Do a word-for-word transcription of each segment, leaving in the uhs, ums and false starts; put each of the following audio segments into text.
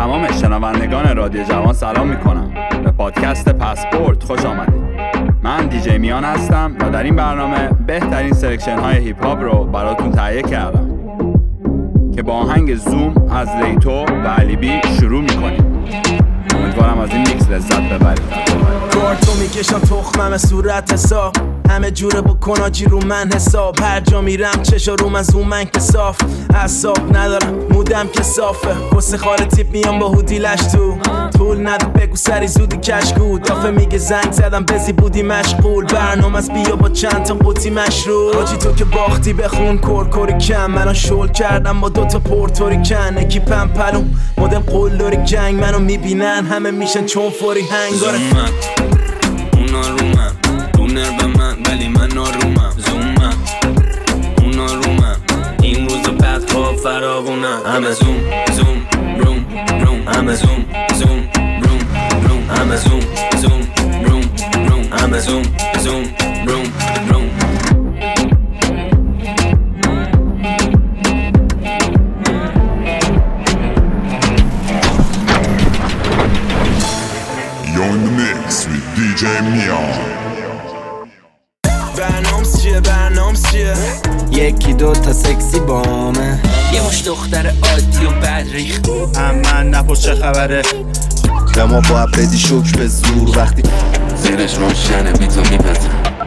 تمام شنوندگان رادیو جوان سلام میکنم. به پادکست پاسپورت خوش آمدید. من دیجی میان هستم و در این برنامه بهترین سلکشن های هیپ هاپ رو براتون تهیه کردم که با آهنگ زوم از لیتو و علی بی شروع میکنیم. امیدوارم از این میکس لذت ببرید. کارتو میکشم تخمم صورت حساب، همه جوره بکن آجی رو من حساب. هر جا میرم چشا رو من زومن که صاف، اعصاب ندارم مودم که صافه. واسه خاله تیپ میام با هودی لش تو طول نده بگو سری زودی کشکو. دافه میگه زنگ زدم بزی بودی مشغول، برنامه از بیا با چند تا قوطی مشروب. آجی تو که باختی بخون کرکوری کم، منو شل کردم با دوتا پورتوری کن. اکیپم پلوم مدل قلدوری جنگ، منو میبینن همه میشن چون فوری هنگاره. اونا رو من رونر به من ولی من آرومم. زومم اونا رو من این روز بعد ها فراغونم. همه زوم زوم روم روم، همه زوم زوم روم روم، همه زوم زوم روم روم، همه زوم زوم روم روم. You're in the mix with دیجی میان. برنامس چیه برنامس چیه؟ یکی دو تا سکسی بامه، یه مش دختر عادی و بدریخ. من نپرس چه خبره، به ما باید بدی شکر به زور وقتی زیرش روشنه بی تو میپزم.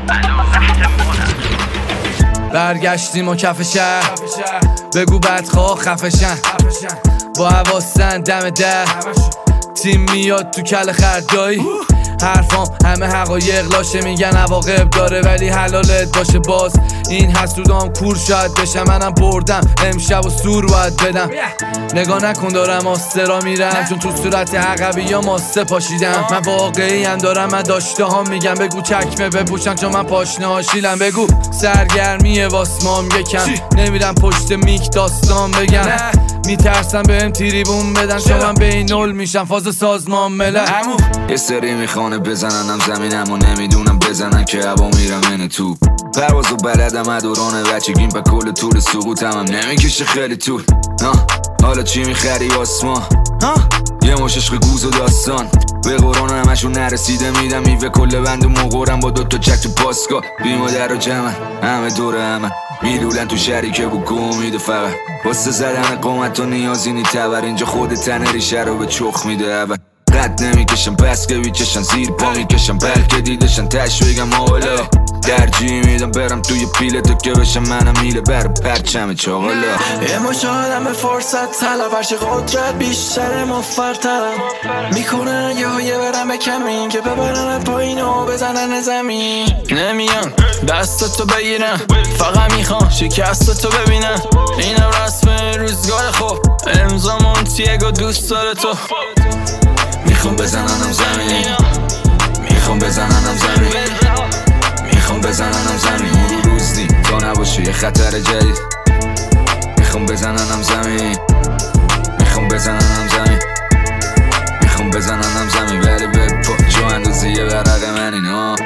برگشتیم و کف شهر بگو بدخواه خفشن، با حواسن دم در تیم میاد تو کل خردایی. حرفام همه حقایق لاشه، میگن عواقب داره ولی حلالت باشه. باز این حسودام کور شاید بشم، منم بردم امشب و سور باید بدم. نگاه نکن دارم آسترا میرم، چون تو صورت عقبی یا ماسته پاشیدم. من واقعی هم دارم، من داشته ها میگم بگو چکمه بپوشن چون من پاشنه هاشیلم. بگو سرگرمیه واسمام یکم، نمیرم پشت میک داستان بگم. میترسم بهم تریبون بدن چون من بینول میشم فاز سازمان ملل. یه سری میخوانه بزننم زمینم و نمیدونم بزنن که هوا میرم اینه تو پروازو بلدم. ادوران بچگیم با کل طول سقوطم هم نمیکشه خیلی طول. حالا چی میخری آسمان؟ یه مش عشق گوز و داستان به قرآن همشون نرسیده میدم میوه کل بند و مقرم با دوتا چک تو پاسکا. بی مادر و جمعن همه دور همه میلولن تو شهری که بو گم میده فقط واسه زدن قومت و نیازی نی تبر. اینجا خود تنه ریشه رو به چخ میده اول. قد نمیکشم بس که بیچشن زیر پا میکشم بلکه دیدشن تش بگم حالا درجی میدم برم توی پیله تو که بشم منم میله برم پرچم چاقالا. یه مش آدم فرصت طلب، هرچی قدرت بیشتر مفرطلب میکنن یه هایه برم به کمین که ببرن پایین و بزنن زمین. نمیان دستتو بگیرن فقط میخوان شکستتو ببینن. اینم رسم روزگار خوب امضا مونتیگو دوست داره تو. میخوام بزننم زمین، میخوام بزننم زمین، میخوام بزننم زمین. رو روز نی تا نباشه یه خطر جدید. میخوام بزننم زمین، میخوام بزننم زمین، میخوام بزننم زمین. ولی به پا جو اندازه یه ورق من اینا.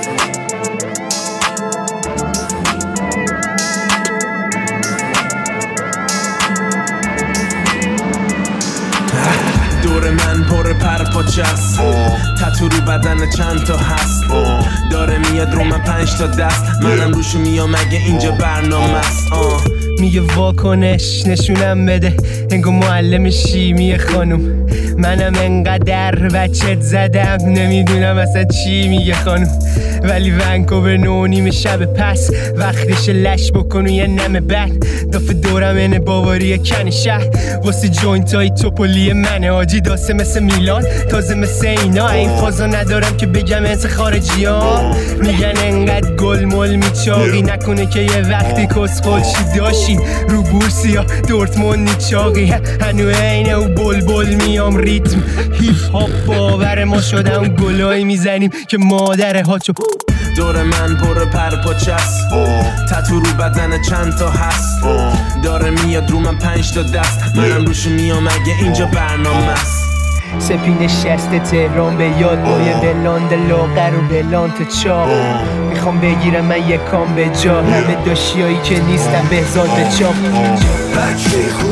دور من پر پر پاچست، تتو رو بدن چند تا هست. داره میاد رو من پنج تا دست، منم روشو میام اگه اینجا برنامه است. میگه واکنش نشونم بده انگو معلم شیمی خانوم. منم انقدر بچت زدم نمیدونم اصلا چی میگه خانوم. ولی ونکوور نو نیم شب پس وقتش لش بکنو یه نم بد. دافه دورم اینه باواری کن شهر واسه جوینت های توپولی منه. آجی داسته مثل میلان تازه مثل اینا. این فازا ندارم که بگم انس خارجی ها میگن انقدر گل مل میچاقی نکنه که یه وقتی کس خودشی داشی رو بورسی ها دورتموند نیچاقی. هنو اینه و بل بل میام ریتم هیپ هاپ باور ما شدم گلایی میزنیم که مادره ها چو. دور من پر پر پاچست، تتو رو بدن چند تا هست. داره میاد رو من پنج تا دست، منم روشو میام اگه اینجا برنامه است. سپین شست تهران به یاد با یه بلاند لاغر و بلانت چاق. میخوام بگیرم من یه کام به جا همه داشیایی که نیستم بهزاد به چاق. بچه خوبی باش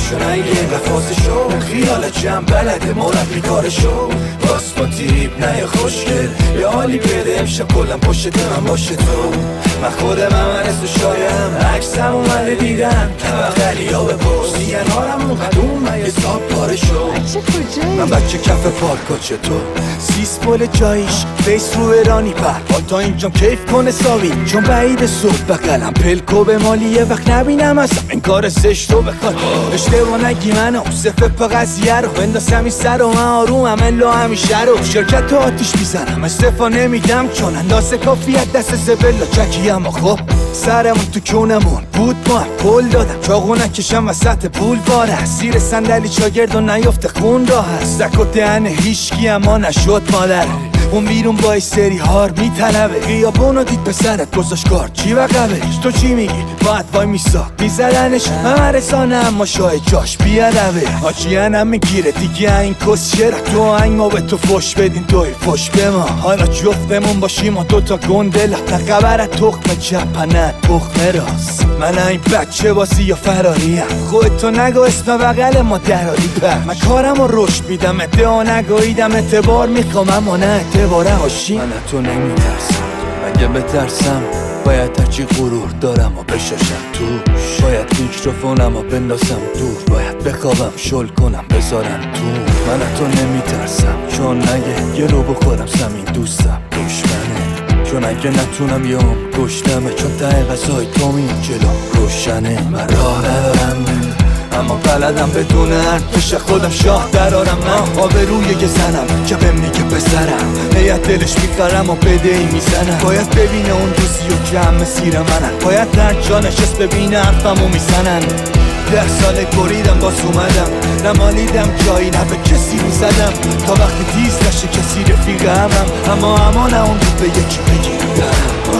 چون اگه وفازشو خیال جمع بلده مربی کارشو باس با تیپ نه خوشگل یه حالی بده امشب کلم پشت من باشه تو من خودم هم هرست و شایم عکسم اومده دیدم بغلی ها بپرس دیگن هارمون قدوم من یه ساب پارشو من بچه کف پارکا چطور سیس پول جاییش فیس رو ایرانی پر با تا اینجام کیف کنه ساوی چون بعید صبح بقلم پلکو به مالی یه وقت نبینم اصلا این کار زشتو بخواد اشتباه نگی منو صفه پا قضیه رو بندازم این سر و من آرومم الا همیشه رو شرکت تو آتیش میزنم استفا نمیدم چون اندازه کافیت دست زبلا چکی اما خب سرمون تو کونمون بود ما هم پل دادم چاقو نکشم وسط پول باره زیر صندلی چاگرد و نیفته خون راه هست زک و دهن هیشکی اما نشد مادر اون بیرون با ای سری هار میطلبه خیابونو دید پسرت گذاشت کار چی وقبش تو چی میگی باید وای میساد میزدنش من رسانه اما شای جاش بیادبه آجیانم میگیره دیگه این کس چرا تو آهنگ ما به تو فش بدین توی فش به ما حالا جفتمون باشیم و دوتا گندلا نقبرت تخم چپنه تخم راست من این بچه بازی یا فراریم خودتو نگو اسم بغل ما دراری پر من کارم رو رشد میدم ادعا نگویدم اعتبار میخوام اما نه اعتباره هاشی من تو نمیترسم مگه بترسم باید هرچی غرور دارم و بشاشم توش باید میکروفونم و بندازم دور باید بخوابم شل کنم بذارم تو من تو نمیترسم چون نگه یه رو بخورم زمین دوستم دشمنه چون اگه نتونم یه هم گشتمه چون ته غذای تو می جلو روشنه من راه ندارم اما بلدم بدون حرفش خودم شاه درارم من آبروی یه زنم که بهم میگه پسرم هیت دلش میخرم و بده ای میزنم باید ببینه اون روزی و که همه سیر منن باید در جا نشست ببینه حرفمو میزنن ده ساله گریدم باز اومدم نمالیدم جایی نه به کسی میزدم تا وقتی دیز نشه کسی رفیق همم اما امانه اون رو به یکی بگیرم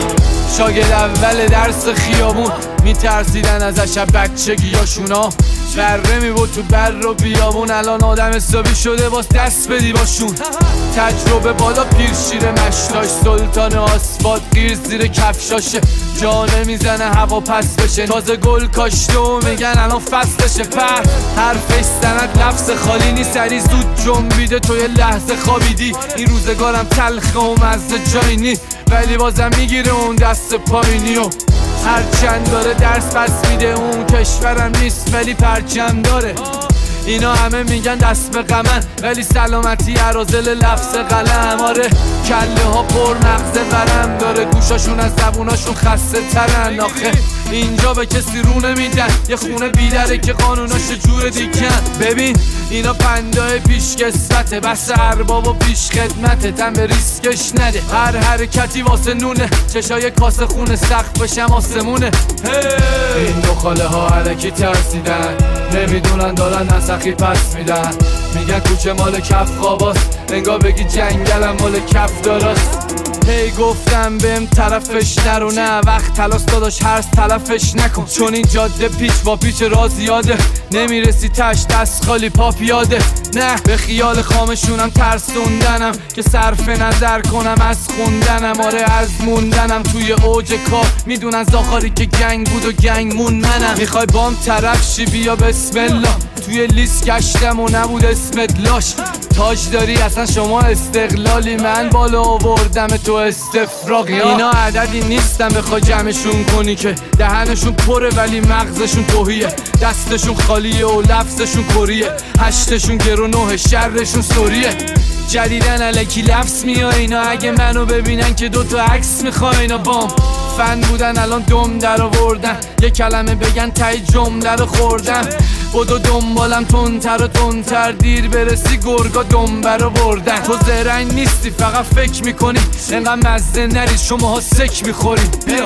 شاگرد اول درس خیابون میترسیدن ازش بچگیاشونا بره میبود تو بر و بیابون الان آدم حسابی شده باز دست بدی باشون تجربه بالا پیر شیر مشتاش سلطان آسفالت گیر زیر کفشاشه جا نمیزنه هوا پس بشه تازه گل کاشته و میگن الان فصلشه پر حرفش سند لفظ خالی نی سری زود جنبیده تو یه لحظه خوابیدی این روزگارم تلخه و مزه جایی نی ولی بازم میگیره اون دست پایینی و هرچند داره درس پس میده اون کشورم نیست ولی پرچم داره اینا همه میگن دست به غمن ولی سلامتی عرازل لفظ قلم آره کله ها پر مغز ورم داره گوشاشون از زبوناشون خسته ترن آخه اینجا به کسی رو نمیدن یه خونه بیدره که قانوناش جور دیگن ببین اینا پندای پیش کسوته بس ارباب و پیش خدمته تن به ریسکش نده هر حرکتی واسه نونه چشای کاسه خونه سخت بشم آسمونه این دو خاله ها علکی ترسیدن نمیدونن دارن نسخی پس میدن میگن کوچه مال کف خواباست انگار بگی جنگلم مال کف داراست هی گفتم بهم طرفش نرو نه وقت تلاس داداش هرس تلفش نکن چون این جاده پیچ با پیچ راز زیاده نمیرسی تش دست خالی پا پیاده نه به خیال خامشونم ترسوندنم که صرف نظر کنم از خوندنم آره از موندنم توی اوج کار میدونن زاخاری که گنگ بود و گنگ مون منم میخوای بام طرف شی بیا بسم الله توی لیست گشتم و نبود اسمت لاش تاج داری اصلا شما استقلالی من بالا آوردم تو استفراغی اینا عددی نیستن بخوای جمعشون کنی که دهنشون پره ولی مغزشون توهیه دستشون خالیه و لفظشون کریه هشتشون گرو نه شرشون سوریه جدیدن الکی لفظ میای اینا اگه منو ببینن که دوتا عکس میخوای اینا بام فن بودن الان دم در آوردن یه کلمه بگن تای جمله رو خوردم بدو دنبالم تندتر و تندتر دیر برسی گرگا دنبه رو بردن تو زرنگ نیستی فقط فکر میکنی انقدر مزه نرید شماها سک میخوری بیا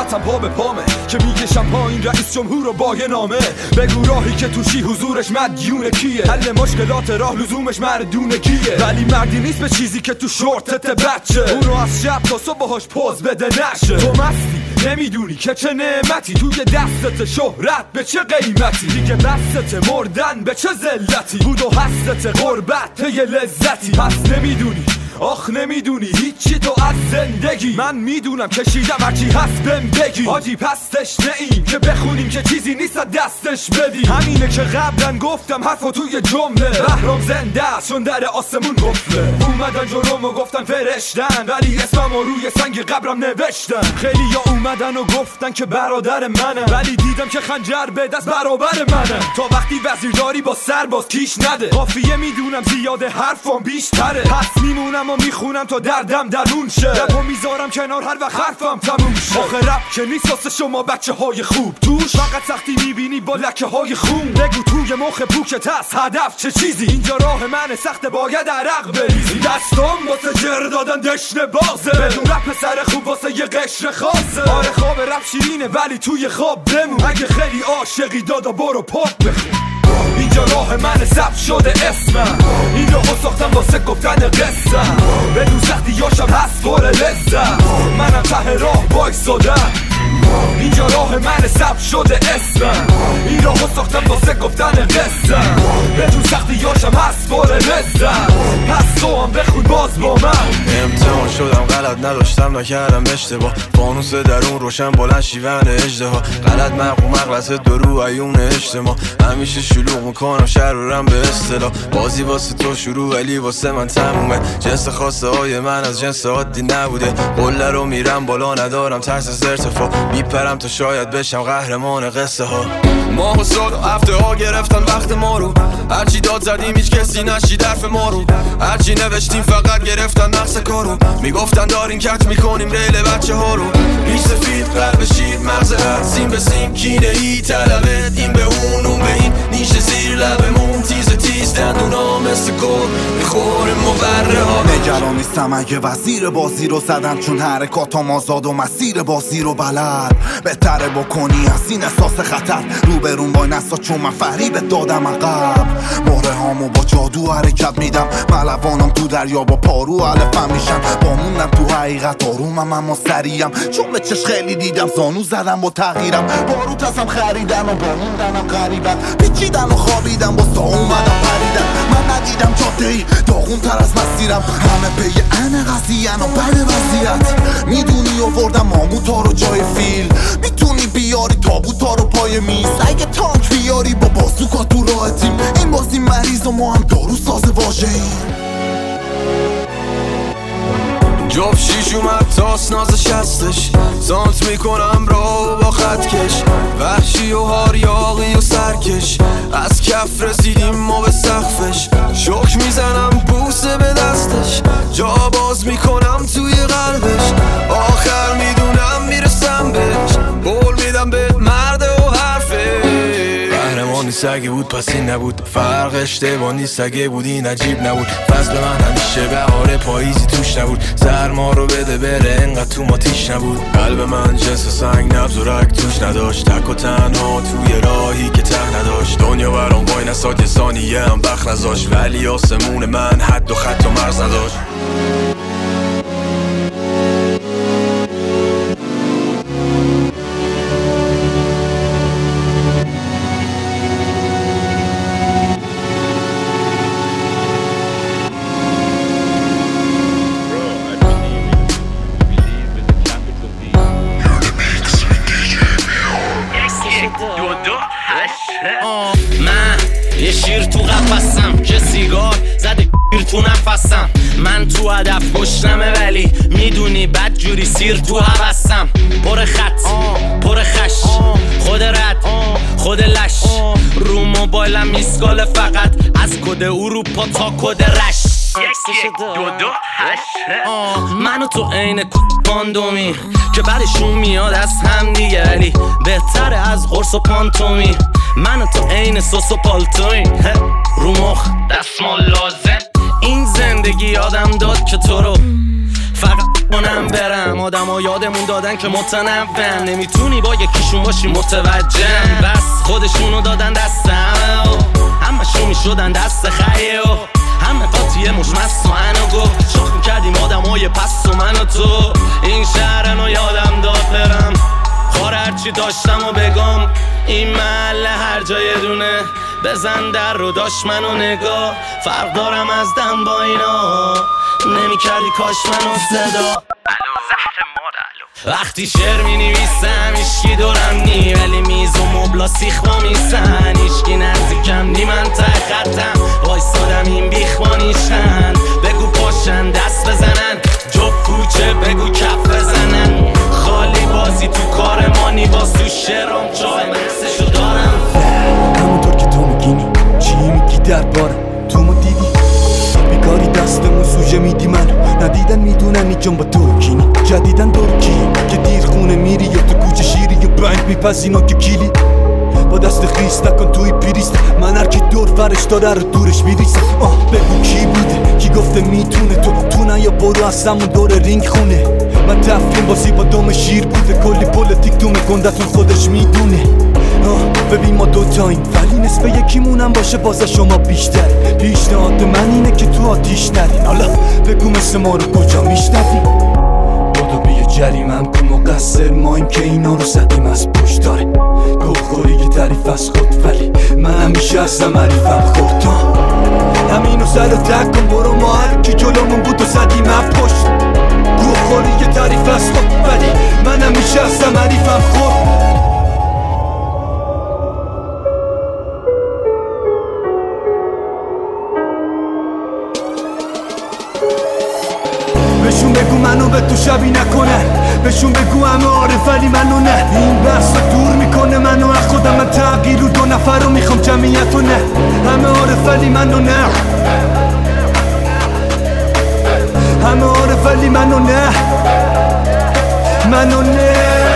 صورتم پا به پامه که میکشم پایین رئیس جمهور رو با یه نامه. بگو راهی که توشی حضورش مدیون کیه؟ حل مشکلات راه لزومش مردونه کیه؟ ولی مردی نیست به چیزی که تو شورتت بچه، اونو از شب تا صبح باهاش پوز بده نشه. تو مستی نمیدونی که چه نعمتی توی دستت، شهرت به چه قیمتی، دیگه بستت مردن به چه ذلتی، بود و هستت غربت یه لذتی. پس نمیدونی آخ نمیدونی هیچی تو از زندگی، من میدونم کشیدم هرچی هست بهم بگی. حاجی پستش نیم که بخونیم که چیزی نیست دستش بدی. همینه که قبلا گفتم حرفو توی جمله، بهرام زنده است چون در آسمون گفته. اومدن جلوم و گفتن فرشتن، ولی اسممو روی سنگ قبرم نوشتن. خیلی یا اومدن و گفتن که برادر منه، ولی دیدم که خنجر به دست برابر منه. تا وقتی وزیرداری با سرباز کیش نده، قافیه میدونم زیاده حرفم بیشتره. پس میمونم و میخونم تا دردم درون شه، رپو میذارم کنار هر وقت حرفم تموم شه. آخه رپ که نیست واسه شما بچه های خوب، توش فقط سختی میبینی با لکه های خون. بگو توی مخ پوکت هست هدف چه چیزی؟ اینجا راه من سخت باید عرق بریزی. دستم واسه جر دادن دشنه بازه، بدون رپ سر خوب واسه یه قشر خاصه. آره خواب رپ شیرینه ولی توی خواب بمون، اگه خیلی عاشقی دادا برو پاپ بخون. اینجا راه من ثبت شده اسمم، این راهو ساختم واسه گفتن قصم. بدون سختیاشم هست پر لذت، منم ته راه وایسادم. اینجا راه من ثبت شده اسمم، این راهو ساختم واسه گفتن قصم. بدون سختیاشم هست پر لذت، پس تو هم بخون باز با من. امتحان شدم غلط نداشتم نکردم اشتباه، فانوس درون روشن بلند شیون اژدها. غلط مقو مغلطه درو عیون اجتماع، همیشه شلوغ میکنم شرورم به اصطلاح. بازی واسه تو شروع ولی واسه من تمومه، جنس خواسته های من از جنس عادی نبوده. قله رو میرم بالا ندارم ترس از ارتفاع، میپرم تا شاید بشم قهرمان قصه ها. ماه و سال و هفته ها گرفتن وقت ما رو، هرچی داد زدیم هیچ کسی نشید حرف ما رو. هرچی نوشتیم فقط گرفتن نقص کارو، میگفتن دارین کت میکنیم ریل بچه ها رو. ریش سفید قلب شیر مغز هر سیم به سیم، کینه ای طلبت این به اون اون به این. نیش زیر لبمون تیز تیز دندونا مثل گل میخوریم و بره ها. نگران نیستم اگه وزیر بازی رو زدن، چون حرکاتم آزاد و مسیر بازی رو بلد. بهتره بکنی از این احساس خطر، روبرون با نسا چون من فریبت دادم عقب. مهره هامو با جادو حرکت میدم، ملوانم تو دریا با پارو علفم میشن. با موندم تو حقیقت آرومم اما سریم، چون به چش خیلی دیدم زانو زدم با تغییرم. باروت ازم خریدن و با موندنم غریبن، پیچیدن و خوابیدم با سا اومدم پریدن. من ندیدم جاده ای داغون تر از مسیرم، همه پی ان قضیه و بد وضعیت. میدونی آوردم ماموتا رو جای فیل، میتونی بیاری تابوتا رو پای میز. اگه تانک بیاری با بازوکا تو راه تیم، این بازی مریض و ما هم دارو ساز واژه‌ایم. جاب شیش اومد تاس نازش هستش، سانت میکنم را با خط کش. وحشی و هاریاقی و سرکش، از کف رسیدیم ما به سقفش. شک میزنم بوسه به دستش، جا باز میکنم توی قلبش. آخر میدونم میرسم بهش، قول میدم به مرد و حرفه. قهرمانی سگه بود پس این نبود، فرق اشتباهی سگه بود این عجیب نبود. فصل من همیشه بهار پاییزی توش نبود، سرما رو بده بره انقدر تو ما تیش نبود. قلب من جنس سنگ نبض و رگ توش نداشت، تک و تنها توی راهی که ته نداشت. دنیا برام وای نساد یه ثانیه هم وقت نذاشت، ولی آسمون من حد و خط و مرز نداشت. من یه شیر تو قفسم که سیگار زده شیر تو نفسم. من تو هدف پشتمه ولی میدونی بد جوری سیر تو حوستم. پر خط پر خش خود رد خود لش، رو موبایلم میسکاله فقط از کد اروپا تا کد رش. دو دو هشت منو تو عین کاندومی که بعدشون میاد از هم دیگه، ولی بهتره از قرص و پانتومی. منو تو عین سوس و پالتوی رو مخ دستمال لازم. این زندگی یادم داد که تو رو فقط کنم برم آدم ها یادمون دادن که متنوعن نمیتونی با یکیشون باشی متوجهم بس خودشونو دادن دستم همشون میشدن دست خیه و همه قاطیه مشمست و انو گفت شاخ میکردیم آدم های پس و من و تو این شهرنو یادم داد برم خار هرچی داشتم و بگم این محله هر جای دونه بزن در رو داشت منو نگاه فرق دارم از دم با اینا نمی کردی کاش منو صدا وقتی شعر می نویسم ایشکی دورم نی ولی میز و مبلا سیخ با میسن ایشکی نزدیکم نی من ته خطم وایستادم این بیخوانیشن بگو پاشن دست بزنن جب کوچه بگو کف بزنن خالی بازی تو کار مانی باز تو شعرم چای مکسشو دارم همونطور که تو میگینی چی میگی دربارم تو ما دیدی بیکاری دستمون سوژه میدی من ندیدن میدونن نیجان با ترکینی جدیدن ترکی که دیر خونه میری یا تو کوچه شیری یا بنگ میپزینا که کیلی با دست خیست نکن توی پیریست من هرکی دور فرش داره رو دورش میریسه آه بگو کی بوده کی گفته میتونه تو تو نه یا برو از همون دور رینگ خونه من تفریم بازی با دام شیر بوده کلی پولتیک تو مکندتون خودش میدونه آه ببین ما دوتاییم ولی نصف یکیمونم باشه بازه شما بیشتر پیشنهاد من اینه که تو آتیش نرین حالا بگو مثل ما رو کجا میشنوی بادو بیا جریمم کن مقصر ماییم که اینا رو زدیم از پشت داره گوخوری یه تعریف از خود ولی من همیشه ازم عریفم خوردم همینو سر و تک کن برو ما هرکی جلومون بود و زدیم از پشت گوخوری یه تعریف از خود ولی من همیشه ازم عریفم خورد بهشون بگو منو به تو شبیه نکنه بهشون بگو همه عارف ولی منو نه این بحث دور میکنه منو از خودم من تغییر رو دو نفر رو میخوام جمعیت رو نه همه عارف ولی منو نه همه عارف ولی منو نه منو نه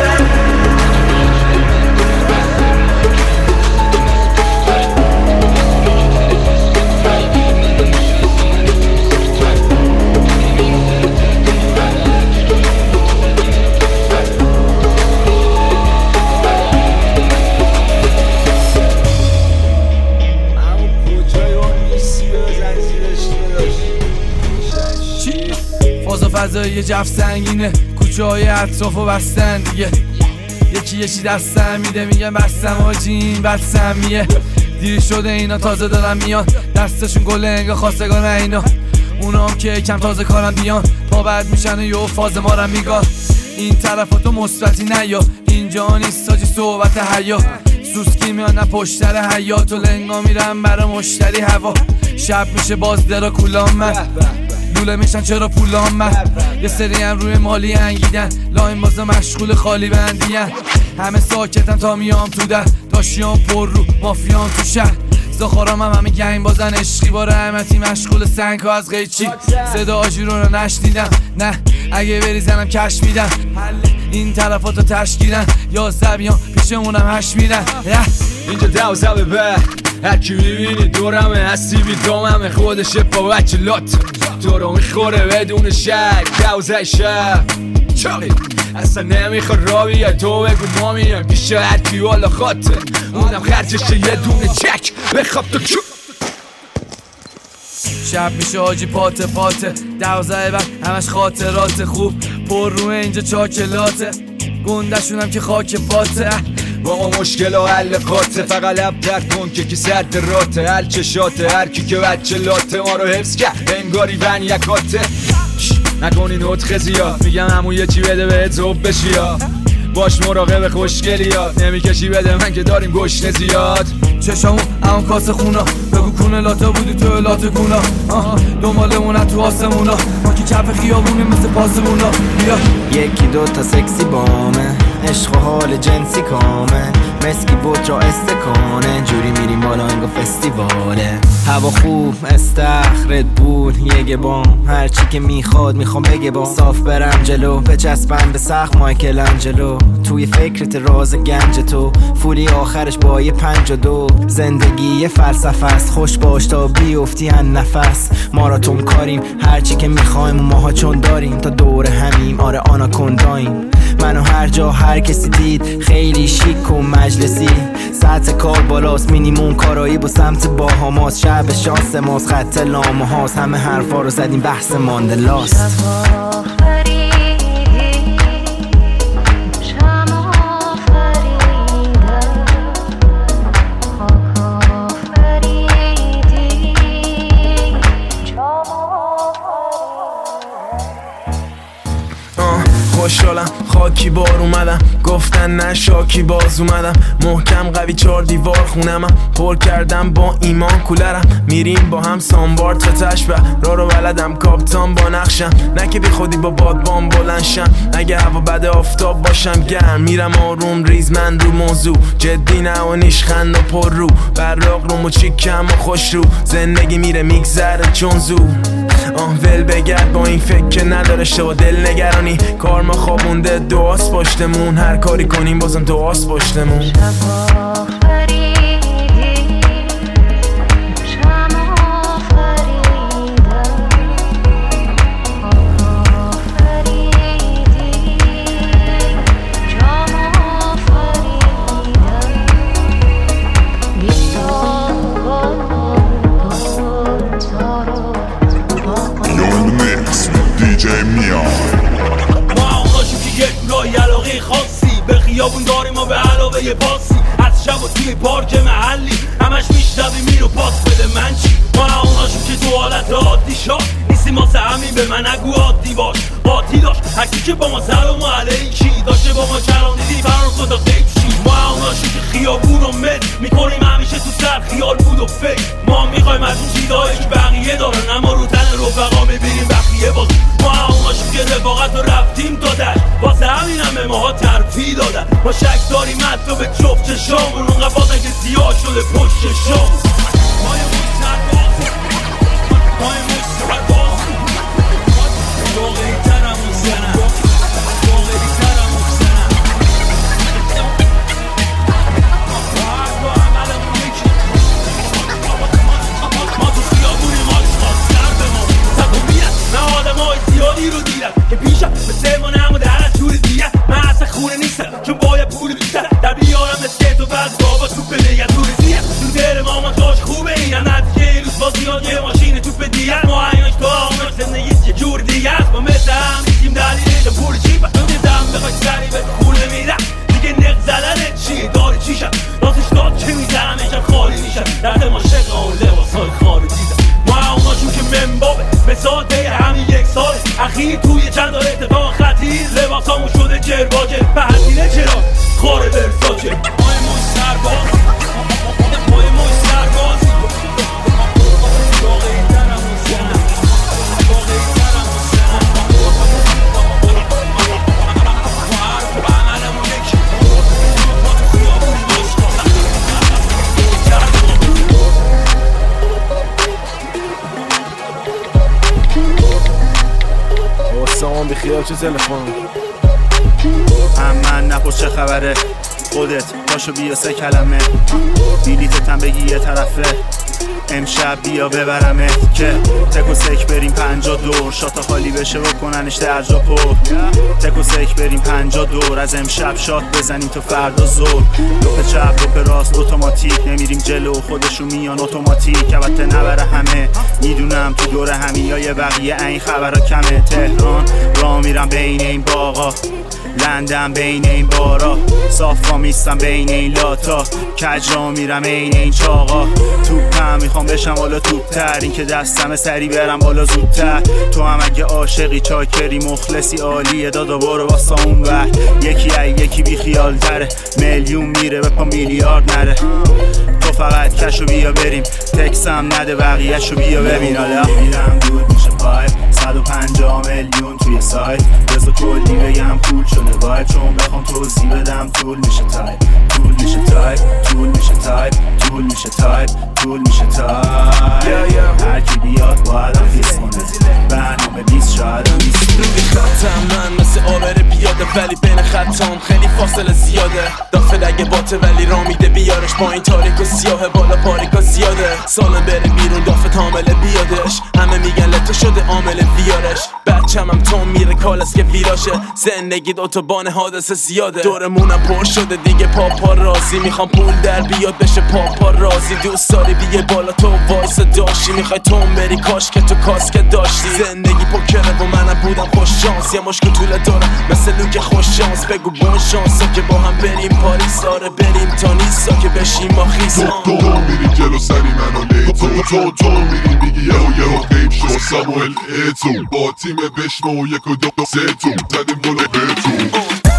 فضایی جف سنگینه کوچه های اطراف و بستن دیگه یکی یکی دستم میده میگن بستم آجی این بستمیه دیر شده اینا تازه دارن میان دستشون گله انگا خواستگان اینا اونا هم که کم تازه کارم بیان پا بد میشن و یه فاز مارم میگاه این طرفاتو مثبتی نیا اینجا نیست ساجی صحبت حیا سوسکی میان نه پشتر حیات و لنگا میرم برا مشتری هوا شب میشه باز درا کولام من لوله میشن چرا پولام من یه سری هم روی مالی انگیدن لاین بازا مشغول خالی بندین همه ساکتن تا میام تو در داشیام پر رو مافیام تو شهر زخارام هم همه گنگ بازن عشقی با رحمتی مشغول سنگ ها از غیچی صدا آجی رو نشنیدم نه اگه بری زنم کش میدن این طرفاتو تشکیلن یا زبیان پیشمونم هش میرن اینجا دوزه به به هرکی میبینی دورمه هستی بی دوممه خودشه پا بچه لات تو رو میخوره بدون شک دوزه شب چاقی اصلا نمیخواد را بیاد تو بگو ما میام پیش هرکی والا خاطر اونم خرجشه یه دونه چک بخواب تو چو شب میشه آجی پاته پاته دوزه بعد همش خاطرات خوب پر روه اینجا چاکلاته گندشونم که خاک پاته با ما مشکل و حل قاطه فقط لب ترک کن که کی سرد راته حل چشاته هرکی که بچه لاته ما رو حفظ کرد انگاری ون یکاته نکنی نطخه زیاد میگم همون یه چی بده بهت زوب بشی یا باش مراقب خوشگلی ها نمیکشی بده من که داریم گشنه زیاد چشامون همون کاسه خونا بگو کونه لاته بودی تو لاته کونا دنبالمونن تو آسمونا ما که کف خیابونیم مثل پاسمونا بیا یکی دو تا سکسی بامه عشق و حال جنسی کامل مسکی بود را استکانه جوری میریم بالا انگا فستیواله هوا خوب استخرت بود یه گبام هرچی که میخواد میخوام بگه با صاف برم جلو بچسبم به سخت مایکل انجلو توی فکرت راز گنج تو فولی آخرش با یه پنج و دو زندگی یه فلسفه است خوش باش تا بیفتی هن نفس ماراتون کاریم هرچی که میخوایم و ماها چون داریم تا دور همیم آره آناکونداییم منو هر جا هر کسی دید خیلی شیک و مجلسی سطح کار بالاست مینیموم کارایی با سمت باهاماست شب شانس ماست خط لامه هاست همه حرفا رو زدیم بحث ماندلاست خوشحالم خاکی بار اومدم گفتن نه شاکی باز اومدم محکم قوی چار دیوار خونمم پر کردم با ایمان کولرم میریم با هم سانبار تا تشبه را رو بلدم کاپتان با نقشم نه که بی خودی با بادبان بلنشم اگه هوا بده آفتاب باشم گرم میرم آروم ریزمن رو موضوع جدی نه و نیشخند و پر رو براق رو مچیکم و خوش رو زندگی میره میگذره چون زو آه ول بگرد با این فکر که نداره شو دل نگرانی کار ما خوابونده دعاست پشتمون هر کاری کنیم بازم دعاست پشتمون خیابون داریم و به علاوه یه پاسی از شب و توی پارک محلی همش میشنوی میرو پاس بده من چی ما اوناشون که تو حالت عادی شد نیستیم واسه همین به من نگو عادی باش قاطی داشت هرکی که با ما سلام علیکی داشته با ما کلام دیدی فرار خدا قیب شی ما اوناشون که خیابون رو مد میکنیم همیشه تو سر خیال بود و فکر ما میخوایم از اون چیزایی که بقیه دارن اما رو تن رفقا میبینیم بقیه باز ما اوناشون که رفاقت رو رفتیم دادش واسه همین همه ماها ترفی دادن ما شک داریم حتی به جفت چشامون اونقدر بازن که سیاه شده پشت چشام ما یه موش سرباز ما یه موش سرباز واقعی ترم اون زنم واقعی ترم اون زنم با عملمون یکی ما تو خیابونیم آشقاز سر به ما تقومیت من آدم های زیادی رو دیدم که پیشم مثل ما نمو در از جور دیگه من اصلا خونه نیستم چون باید پول بیشتر در بیارم اسکیت و بعض بابا توپ نیت تو رزیه تو در مامانتاش خوبه این هم نتیجه روز با زیاد یه ماشین توپ دیگر ما ایناش تو آماش زندگیت یه جور دیگه است ما مثل هم نیستیم دلیل پول چیپه تو دیدم بخوای سری به خونه میرم دیگه نق زدنه چیه داری چیشم راستش داد که میزنم ایشم خالی میشم درد ما شقه و لباس های خالی دیدم ما اوناشون که منبابه مثاله همین یک ساله اخیر توی چند دار اتفاق خطیر لباس همون شده جرباجه به هزینه چرا خاره برساجه مای موش سرباز مای موش سربازی واقعی ترم اون زنم واقعی ترم اون زنم ما حرف و عملمون یکی ما تو خیابونی باشقاز سامان بی خیال چه تلفن هم من نپرس چه خبره خودت پاشو بیا سه کلمه بیلیتتم بگی یه طرفه امشب بیا ببرمت که تک و سک بریم پنجا دور شاتا خالی بشه بکننش درجا پر تک و سک بریم پنجا دور از امشب شات بزنیم تو فردا زور لپ چپ لپ راست اتوماتیک نمیریم جلو خودشون میان اتوماتیک البته نبره همه میدونم تو دور همیای بقیه این خبرها کمه تهران راه میرم بین این باغا لندن بین این بارا صافا میستم بین این لاتا کج را میرم این این چاقا توپم میخوام بشم بالا توپتر این که دستم سری برم بالا زودتر تو هم اگه عاشقی چاکری مخلصی عالیه دادا برو واسه اون ور یکی ای یکی بی خیال تره میلیون میره به پا میلیارد نره تو فقط کشو بیا بریم تکسم نده بقیهشو بیا ببین حالا میرم دور میشه پای صد و پنجاه میلیون توی سایت بزا کلی بگم پول شده وای چون بخوام توضیح بدم طول میشه تایپ طول میشه تایپ طول میشه تایپ طول میشه تایپ طول میشه تایپ هر کی بیاد باید هم فیس کنه برنامه بیست شاید هم بیست روی خطم من مثل آبر بیاده ولی بین خطام خیلی فاصله زیاده داخل اگه باته ولی را میده بیارش با این تاریک و سیاه بالا باریکا زیاده سالم بره بیرون دافت حامله بیادش همه میگن لطه شده عامل بیارش بچم هم تون میره کالس که ویراشه زندگی اتوبان حادثه زیاده دورمونم پر شده دیگه پاپا رازی میخوام پول در بیاد بشه پاپا رازی دوست داری بیه بالا تو وایس داشتی میخوای تون بری کاش که تو کاسکت داشتی زندگی پوکره و منم بودم خوش شانس یه مشکل طوله دارم مثل لوک خوش شانس بگو بون شانسا که با هم بریم پاریس آره بریم تا نیستا که بشیم ما خیزان تو تو میری جلو سری منو لیتو تو تو میری میگی یهو یهو قیب شو ساموئل ایتو با تیم بشمه و یک و دو سه تو زدیم گل بهتو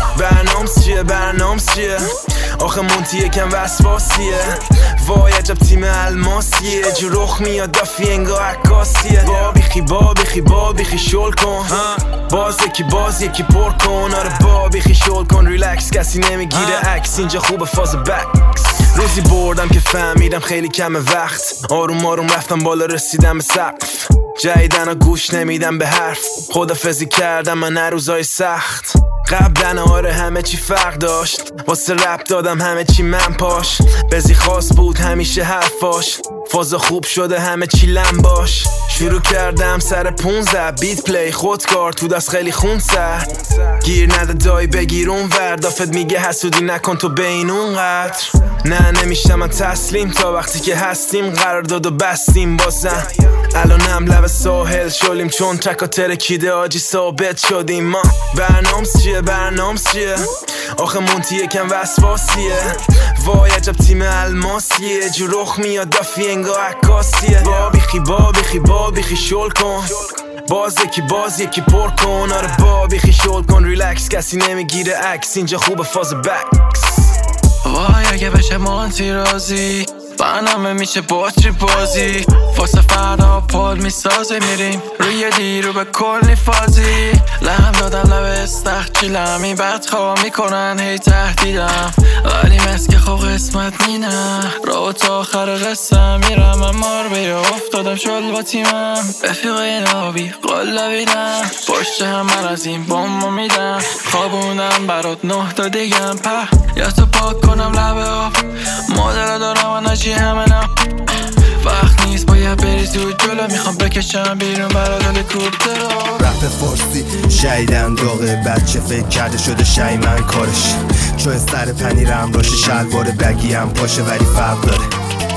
برنامس چیه برنامس چیه آخه مونتی یکم وسواسیه وای عجب تیم الماسیه جو رخ میاد دافی انگاه عکاسیه با بیخی با بیخی با بیخی شل کن باز یکی باز یکی پر کن آره با بیخی شل کن ریلکس کسی نمیگیره عکس اینجا خوبه فاز بکس روزی بردم که فهمیدم خیلی کم وقت آروم آروم رفتم بالا رسیدم به سقف جایدن و گوش نمیدم به حرف خدافزی کردم من هر روزای سخت قبلن آره همه چی فرق داشت واسه رپ دادم همه چی من پاش بزی خاص بود همیشه حرفاش فازا خوب شده همه چی لم باش شروع کردم سر پونزده بیت پلی خودکار تو دست خیلی خون سر گیر نده دای بگیر اون ور دافت میگه حسودی نکن تو بین اون قدر نه نمیشم من تسلیم تا وقتی که هستیم قرار داد و بستیم بازم الانم لب ساحل شلیم چون تکا ترکیده آجی ثابت شدیم ما برنامس چیه برنامس چیه آخه مونتی یکم وسواسیه وای عجب تیم الماسیه جو رخ میاد دافی انگاه عکاسیه با بیخی با بیخی با بیخی شل کن باز یکی باز یکی پر کن آره با بیخی شل کن ریلکس کسی نمیگیره عکس اینجا خوبه فاز بکس وای اگه بشه مونتی رازی برنامه میشه باتری بازی واسه فردا پول میسازه میریم روی دیرو به کلی فازی لهم دادم لب استخجیلم این بد خواه میکنن هی تهدیدم ولی مسکه خب قسمت مینه رو تا آخر قصه میرم من مار بیا افتادم شل با تیمم رفیقه نابی قلبیدم پشت هم من از این بامو میدم خوابوندم برات نه تا دیگم په یا تو پاک کنم لبه آب مادر دارم و نجی همه نم وقت نیست باید بری زود جلو میخوام بکشم بیرون برا هلیکوپتر رپ فارسی شایدن داغه بچه فکر کرده شده شای من کارش چون سر پنیرم راشه شلوار بگی هم پاشه ولی فرق داره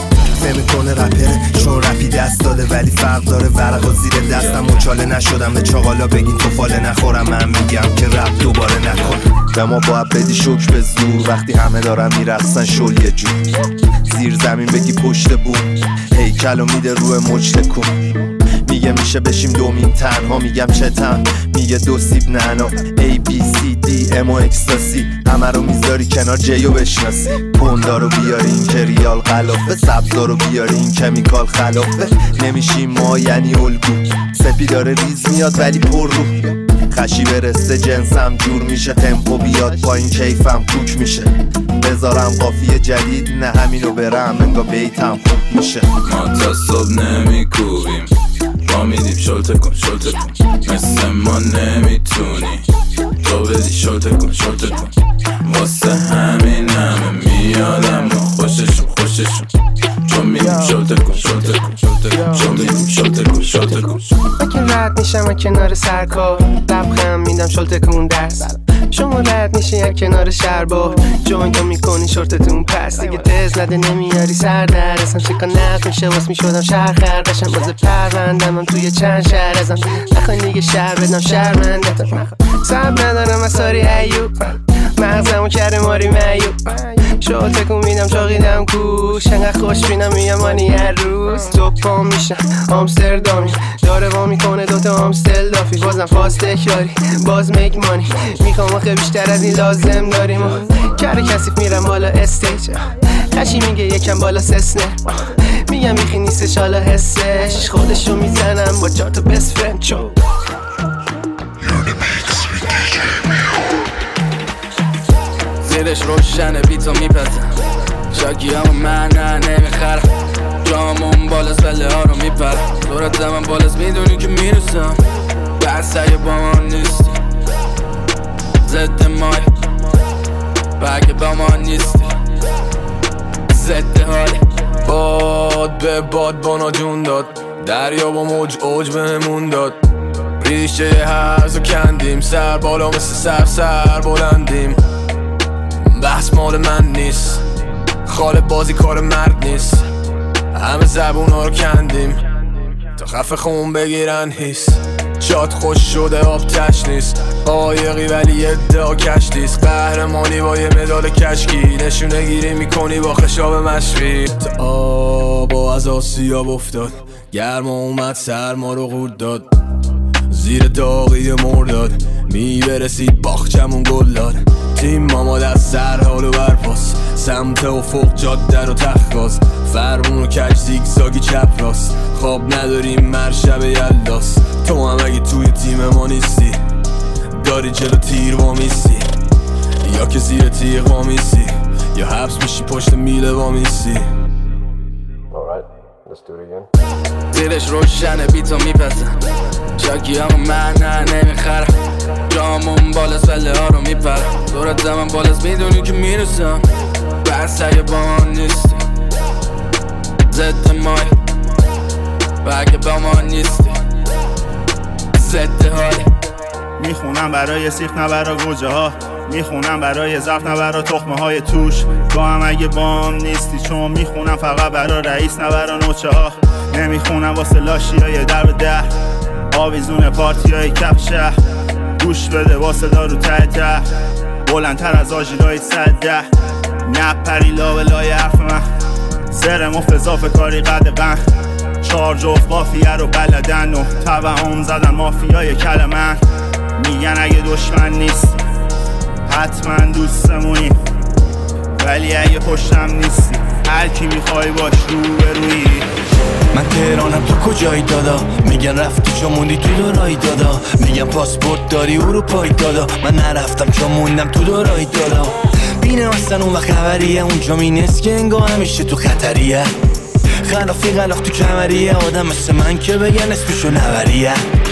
فهم کنه رپره چون رپی دست داده ولی فرق داره ورقا زیر دستم مچاله نشدم به چاقالا بگین تو فاله نخورم من میگم که رپ دوباره نکن به ما باید بدی شک به زور وقتی همه دارن میرقصن شل یه جور زیر زمین بگی پشت بوم هیکلو میده روی مچ تکون میگه میشه بشیم دومین تنها میگم چتم میگه دو سیب نعنا A B C D M و اکستاسی همه رو میذاری کنار جیو بشناسی پوندا رو بیاری این که ریال غلافه سبزا رو بیاری این کمیکال خلافه نمیشیم ما یعنی الگو سپی داره ریز میاد ولی پر رو خشی برسته جنسم جور میشه تمپو بیاد پایین کیفم کوک میشه بذارم قافیه جدید نه همینو برم انگا بیتم خوب میشه ما تا صبح نمی کوبیم ما میدیم شلته کن شلته کن مثل ما نمیتونی تو بدی شلته کن شلته کن واسه همین همه میادم و خوششون خوششون چون میدیم شلته کن شلته کن چون میدیم شلته کن شلته کن من که رد میشم کنار سرکار لبخم میدم شلته کن درس شما رد میشی از کنار شربا جوینتو میکنی شورتتون پس دیگه تز نده نمیاری سر در اصلا شکا نق میشه واس میشدم شهر خردشم باز پروندم توی چند شهر ازم نخواین دیگه شهر بدم شهرمندتم سب ندارم از ساری ایوب مغزمو کرده ماری میوب شو تکون میدم چاقیدم کوش انقدر خوش بینم میام مانی هر روز تو پام میشم آمستردامی داره وا میکنه دوتا آمستل دافی بازم فاست تکراری باز میک مانی میخوام آخه بیشتر از این لازم داریم و کار کسیف میرم بالا استیج خشی میگه یکم بالا سسنه میگم میخی نیستش حالا حسش خودشو میزنم با چار تا بست فرند چو دلش روشنه بی تو میپزن شاکی همو من نه نمیخرم جامون بالاست بله ها رو میپرم دورت زمان بالاست میدونی که میرسم بس اگه با ما نیستی ضد مای بگه با ما نیستی ضد حالی باد به باد بانا جون داد دریا با موج اوج بهمون داد ریشه هرزو کندیم سر بالا مثل سر سر بلندیم بحث مال من نیست خاله بازی کار مرد نیست همه زبون ها رو کندیم تا خفه خون بگیرن هیس شاد خوش شده آب تش نیست قایقی ولی ادعا کشتیست قهرمانی با یه مدال کشکی نشونه گیری میکنی با خشاب مشقی تا آبا از آسیاب افتاد گرما اومد سرما رو قورت داد زیر داغی مرداد میبرسید باخچمون گل داد تیم ماما دست سر حالو برپاس سمت افق جاده رو تخت فرمون و کج زیگزاگی چپ راست خواب نداریم مرشب یلداست تو هم اگه توی تیم ما نیستی داری جلو تیر وامیستی یا که زیر تیغ وامیستی یا حبس میشی پشت میله وامیستی دلش روشنه بی تو میپزن شاکی همو من نه نمیخرم جامون بالاست بله ها رو میپرم دورت زمان بالاست میدونی که میرسم بس اگه با ما نیستی ضد مای بگه با ما نیستی ضد حالی میخونم برای سیخ نه برا گوجه ها میخونم برای زفت نه برا تخمه های توش تو هم اگه بام نیستی چون میخونم فقط برا رئیس نه برا نوچه ها نمیخونم واسه لاشی های در به در آویزون پارتی های کف شهر گوش بده واسه دارو ته ته بلندتر از آجیلای صد ده نپری لا لای حرف من سر مفضاف کاری قد قن چار جفت قافیه رو بلدن و توهم زدن مافیای کلمن میگن اگه دشمن نیستی حتما دوستمونی ولی اگه پشتم نیستی هر کی میخوای باش رو به روی من تهرانم تو کجایی دادا میگن رفتی چون موندی تو دورایی دادا میگن پاسپورت داری اروپایی دادا من نرفتم چون موندم تو دورایی دادا بینه اصلا اون و خبریه اونجا مینست که انگاه همیشه تو خطریه خلافی غلاق تو کمریه آدم مثل من که بگن اسمشو نوریه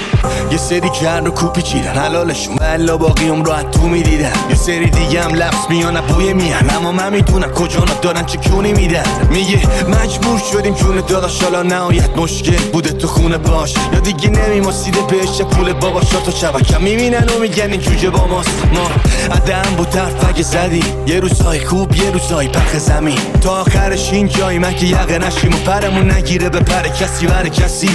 یه سری کرن رو کوپی چیدن حلالشون بلا باقی هم راحت تو میدیدن یه سری دیگه هم لفظ میان بوی میان اما من میدونم کجا دارن چه کونی میدن میگه مجبور شدیم جون داداش حالا نهایت مشکل بوده تو خونه باش یا دیگه نمیماسیده بهش پول بابا شاتو شبکم میبینن و میگن این جوجه با ماست ما عدم بود طرف اگه زدی یه روزهای خوب یه روزهای پخ زمین تا آخرش این جایی من که یقه نشیم و پرمون نگیره به پر کسی بر کسی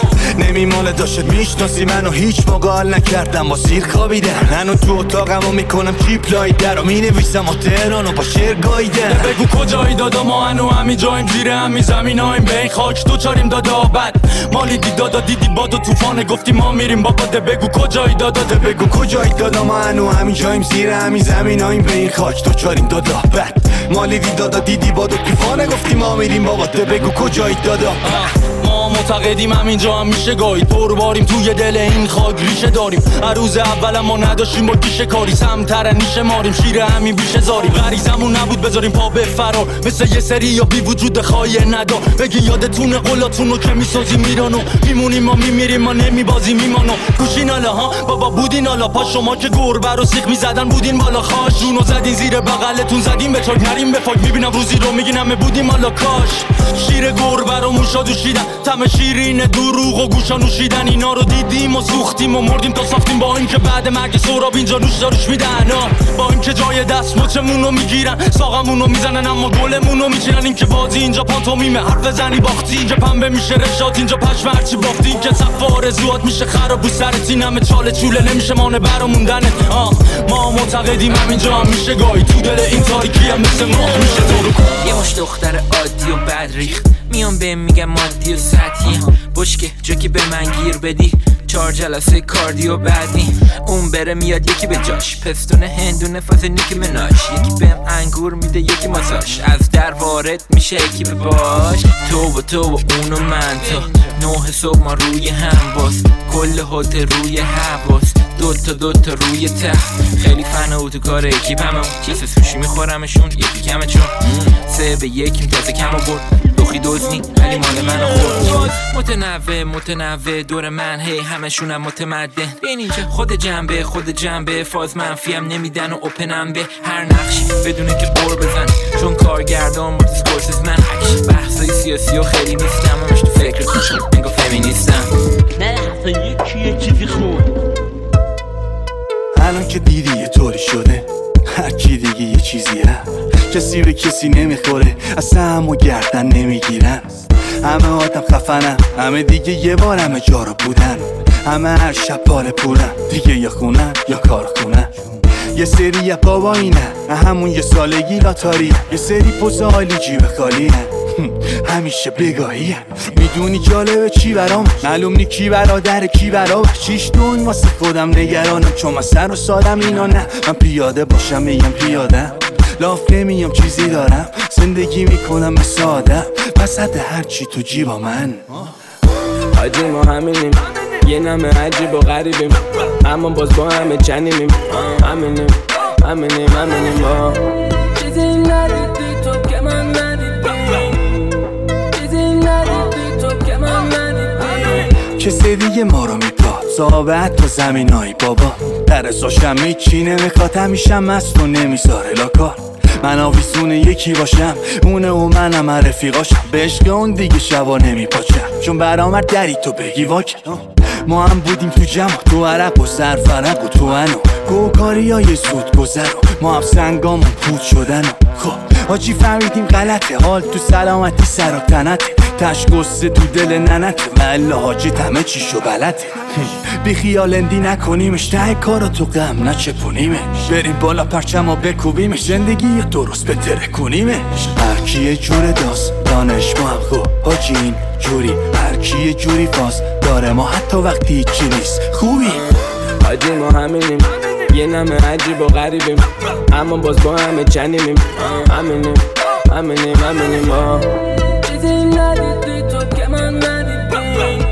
نمیماله داشت میشناسی منو هیچ موقع حال نکردم با سیر خوابیدم منو تو اتاقمو میکنم چیپ لای در و مینویسم و تهرانو با شعر گاییدم بگو کجایی دادا ما هنو همین جاییم زیر همین زمینایم به این خاک تو چاریم دادا بد مالی دی دادا دیدی باد و توفانه گفتی ما میریم بابا ده بگو کجایی دادا ده بگو کجایی دادا ما هنو همین جاییم زیر همین زمینایم به این خاک تو چاریم دادا بد مالی دی دادا دیدی باد و توفانه گفتی ما میریم بابا ده بگو کجایی دادا ما معتقدیم همینجا هم میشه گاهی دور باریم توی دل این خاک ریشه داریم عروض اول ما نداشتیم با گیشه کاری سمتر نیشه ماریم شیر همین بیشه زاریم غریزمون نبود بذاریم پا به فرار مثل یه سری یا بی وجود خواهی ندا بگی یادتونه قولاتونو که میسازیم میرانو میمونیم ما میمیریم ما نمیبازیم میمانو گوشین حالا ها بابا بودین حالا پا شما که گربه رو سیخ میزدن بودین بالا خاش جونو زدین زیر بغلتون زدیم به چاک نریم به فاک میبینم روزی رو میگین همه بودیم حالا کاش شیر گربه رو موشا دوشیدن تم شیرین دروغ و گوشا نوشیدن اینا رو دیدیم و سوختیم و مردیم تا ساختیم با اینکه بعد مرگ سراب اینجا نوش داروش میدن با اینکه جای دست مچمون رو میگیرن ساقمون رو میزنن اما گلمون رو میچینن اینکه بازی اینجا پانتومیمه حرف زنی باختی اینجا پنبه میشه رشات اینجا پشم هرچی باختی این که صف آرزوات میشه خراب و سرت این همه چاله چوله نمیشه مانه براموندنه آه ما معتقدیم همینجا هم میشه گاهی تو دل این تاریکی هم مثل ما میشه تو یه مش دختر عادی و بدریخت میام بهم میگم مادی و سطحی بشکه جو که به من گیر بدی چهار جلسه کاردیو بعدیم، اون بره میاد یکی به جاش، پستون هندونه فاز نیک مناش، یکی بهم انگور میده یکی ماساژ، از در وارد میشه یکی به باش، تو و تو و اون و من تا نه صبح ما روی هم باز، کل هتل روی حواس، دوتا دوتا روی تخت، خیلی فن اوتوکار اکیپ همه چیز سوشی میخورمشون یکی کمه چون سه به یکیم تازه کم برد، دوخی دوزنی ولی مال من خورد، متنوع متنوع دور من هی همشونم متمدن، این اینجا خود جنبه خود جنبه فاز منفیم نمیدن و اوپنم به هر نقشی بدونه که قور بزن، چون کارگردان متسکورس از من اکش، بحثای سیاسی و خیلی نیستم همش تو فکر خوشم انگا فمینیستم، نه حتی یکی یه چیزی خون. الان که دیدی یه طوری شده هر کی دیگه یه چیزیه، کسی به کسی نمیخوره اصلا همو گردن نمیگیرن، همه آدم خفنم، همه دیگه یه بار همه جا رو بودن، همه هر شب پاره پورن دیگه یا خونن یا کارخونن، یه سری یه بابا اینه همون یه سالگی لاتاری، یه سری پوز عالی جیب خالیه همیشه بگاهیه، میدونی جالبه چی برام، معلوم نی کی برادر کی برام، شیش دون واسه خودم نگرانم، چون من سر و سادم اینا نه، من پیاده باشم میگم پیاده، لاف نمیام چیزی دارم، زندگی میکنم به ساده، وسط هر چی تو جیبا من، حاجی ما همینیم، یه نمه عجیب و غریبیم، اما باز با همه چنیمیم، همینیم همینیم همینیم ما، چیزی ندیدی تو که من ندیدی، چیزی ندیدی تو که من ندیدی، کسی دیگه ما رو میپاد صحبت تو زمینایی بابا، در ازاشم هیچی نمیخواد، همیشه مست و نمیذاره لاکار، من آویزون یکی باشم اونه و منم رفیقاشم، به عشق اون دیگه شبا نمیپاچم، چون برامر دری تو بگی واکن، ما هم بودیم تو جمع تو عرق و سرفرق و تو انو گوکاری های زود گذر، ما هم سنگامون پود شدن، خب حاجی فهمیدیم غلطه، حال تو سلامتی سر و تنته، تش گسته تو دل ننته، والله حاجی همه چیشو بلده، بی خیال اندی نکنیمش، ته کارو تو غم نچپونیمش، بریم بالا پرچم و بکوبیمش، زندگی یه درست بتره کنیمش، هر کی یه جور داست دانش ما هم خوب حاجی این جوری، هر کی یه جوری فاز داره ما حتی وقتی هیچی نیست خوبی، حاجی ما همینیم، یه نمه عجیب و غریبیم، اما باز با همه چنیمیم، همینیم همینیم همینیم ما، چیزی ندیدی تو که من ندیدی،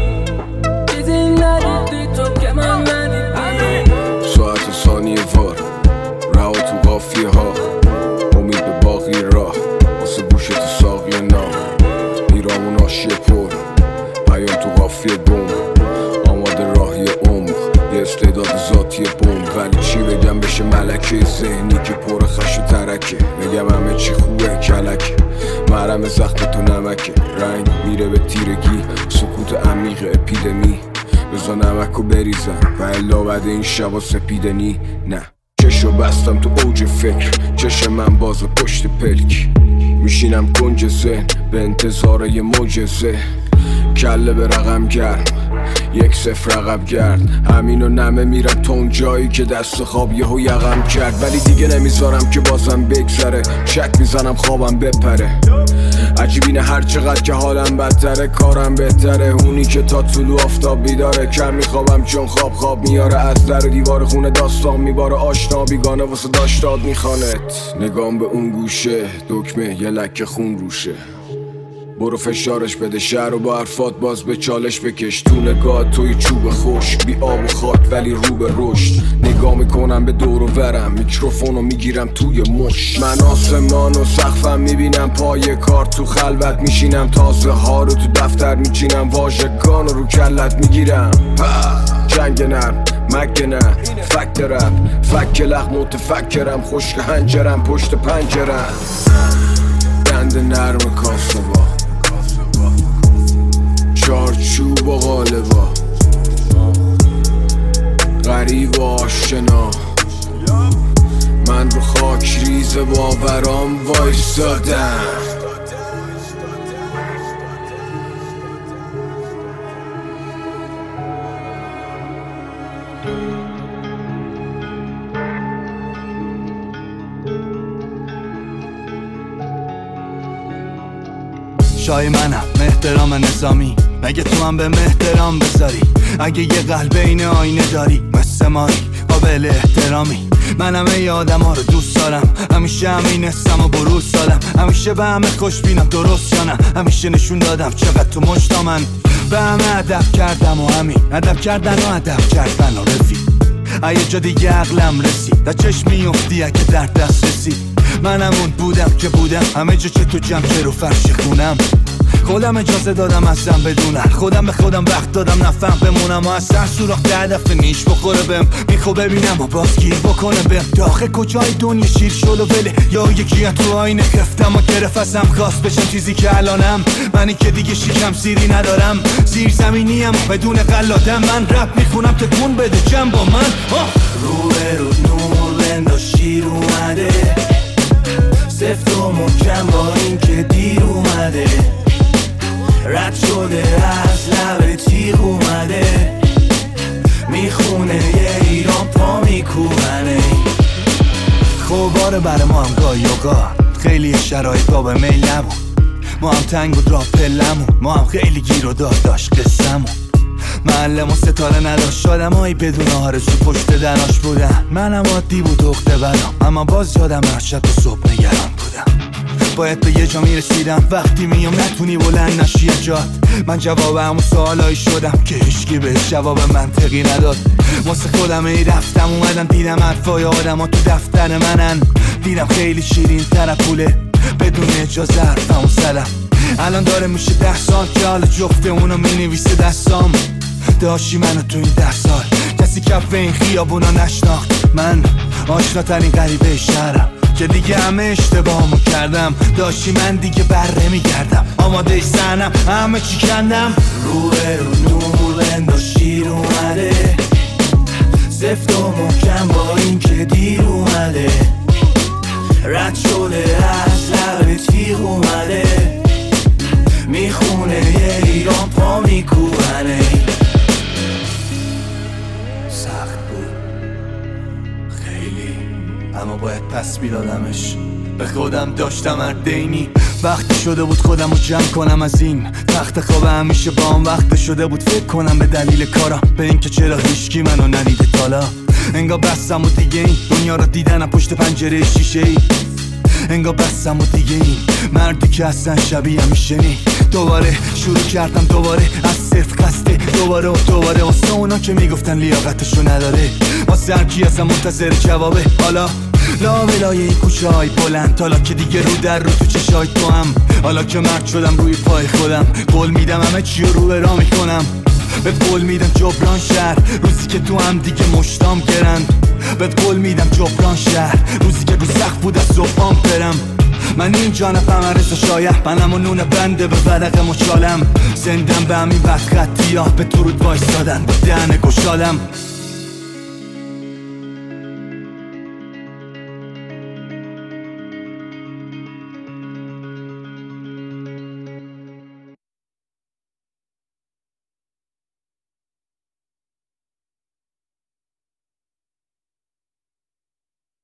چیزی ندیدی تو که من ندیدی، ساعت و ثانیه وار رها تو قافیه ها، امید به باقی راه واسه گوشت ساقی نام، ایرامون آشیه پر پیام تو قافیه بوم، آماده راهی عمق یه استعداد ذاتی بوم، ولی چی بگم بشه ملکه ذهنی که پر خش و ترکه، بگم همه چی خوبه کلکه، مرم زخم تو نمکه، رنگ میره به تیرگی، سکوت عمیق اپیدمی، بزا نمکو بریزم و الا بعد این شبا سپیدنی، نه چشو بستم تو اوج فکر، چشم من باز پشت پلک، میشینم کنج ذهن به انتظار یه معجزه، کله به رقم گرم یک صفر رقم گرد، همینو نمه میرم تا اون جایی که دست خواب یهو یقم کرد، ولی دیگه نمیذارم که بازم بگذره، چک میزنم خوابم بپره، عجیبینه هر چقدر که حالم بدتره کارم بهتره، اونی که تا طلوع آفتاب بیداره، کم میخوابم چون خواب خواب میاره، از در و دیوار خونه داستان میباره، آشنا بیگانه واسه داشتاد میخوانت، نگام به اون گوشه دکمه یه لکه خون روشه، برو فشارش بده شهر و با حرفات باز به چالش بکش، تو نگاه توی چوب خشک بی آب و خاک ولی رو به رشد، نگاه میکنم به دور و برم میکروفونو میگیرم توی مش، من آسمان و سقفم میبینم پای کار، تو خلوت میشینم تازه ها رو تو دفتر میچینم، واژگان رو کلت میگیرم، جنگ نرم مگه نه فکت رب فک لغ متفکرم، خشک هنجرم پشت پنجرم، دند نرم کاسه با چارچوب و غالبا، غریب و آشنا، من رو خاک ریز باورام وایستادم، شای منم احترام نظامی، مگه تو هم به احترام بذاری، اگه یه قلب این آینه داری مثل مایی قابل احترامی، من همه ی آدم ها رو دوست دارم، همیشه همین حسم و بروز دادم، همیشه به همه خوش بینم درست یا نه، همیشه نشون دادم چقدر تو مشتا من به همه ادب کردم و همین ادب کردن و ادب کردن و رفیق اگه جا دیگه عقلم رسید در چشم میفتی اگه در دست رسید، من همون بودم که بودم همه جا که تو جمع که رو فرش خونم، خودم اجازه دادم ازم بدونم، خودم به خودم وقت دادم نفهم بمونم و از سر سوراخ ده دفعه نیش بخوره بهم، میخوا ببینم و بازگیر بکنه بهم، داخل کجای دنیا شیر شل و وله یا یکی از تو آینه خفتم و گرفت ازم خواست بشم چیزی که الانم، منی که دیگه شیکم سیری ندارم، زیر زمینیم بدون قلادم، من رپ میخونم تکون بده جمع با من، رو به رو نور بند و شیر اومده سفت و محکم با این که دیر اومده، رد شده از لب تیغ اومده، میخونه یه ایران پا میکوبنه، خب باره بر ما هم گاهی و گاه خیلی شرایط باب میل نبود، ما هم تنگ بود را پلمون، ما هم خیلی گیر و داد داشت قصمون، معلم و ستاره نداشت آدم هایی بدون آرزو پشت دراش بودن، منم عادی بود اخته برام اما باز یادم هر شب تو صبح نگران بودم، باید به یه جا میرسیدم وقتی میام نتونی بلند نشی جات، من جواب همون سوالایی شدم که هیچکی بهش جواب منطقی نداد، واسه خودم ای رفتم اومدم دیدم حرفای آدم ها تو دفتر منن، دیدم خیلی شیرین تر پوله بدون اجازه حرفمو زدم، الان داره میشه ده سال که حالا جفته اونو مینویسه دستام، داشتی منو تو این ده سال کسی کف این خیابونا نشناخت، من آشناترین غریبه شهرم که دیگه همه اشتباهمو کردم، داشتی من دیگه بره میگردم آماده سنم همه چی کندم، رو به رو نور بند و شیر اومده سفت و محکم با این که دیر اومده، رد شده از لب تیغ اومده، میخونه یه ایران پا میکوبنه، سخت بود خیلی اما باید پس میدادمش، به خودم داشتم اردینی، وقتی شده بود خودم رو جمع کنم از این تخت خواب همیشه با هم وقت شده بود فکر کنم به دلیل کارم به این که چرا هیچکی منو ندیده تالا، انگار بستم و دیگه این دنیا رو دیدنم پشت پنجره شیشه ای، انگار بستم و دیگه این مردی که اصلا شبیه میشنی، دوباره شروع کردم دوباره از صفر قصده دوباره و دوباره واسه اونا که میگفتن لیاقتشو نداره، واسه هر کی ازم منتظر جوابه، حالا لا ولای این کوچه های بلند، حالا که دیگه رو در رو تو چشای تو هم، حالا که مرد شدم روی پای خودم، قول میدم همه چی رو رو را میکنم، به قول میدم جبران شهر روزی که تو هم دیگه مشتام گرند، به قول میدم جبران شهر روزی که رو سخت بود از صبحام برم، من این جانبم عرض شایه منم و نون بنده به ورق مچالم، زندم به همین بدخطی ها به درود وایستادن با دهن گشالم.